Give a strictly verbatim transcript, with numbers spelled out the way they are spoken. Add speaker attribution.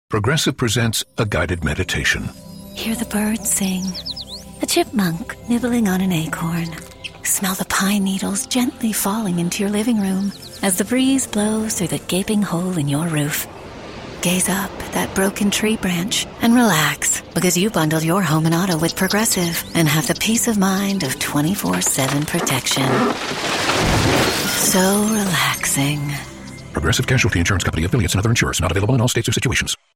Speaker 1: Progressive presents a guided meditation.
Speaker 2: Hear the birds sing, a chipmunk nibbling on an acorn. Smell the pine needles gently falling into your living room as the breeze blows through the gaping hole in your roof. Gaze up at that broken tree branch and relax, because you bundled your home and auto with Progressive and have the peace of mind of twenty-four seven protection. So relaxing.
Speaker 1: Progressive Casualty Insurance Company, affiliates, and other insurers. Not available in all states or situations.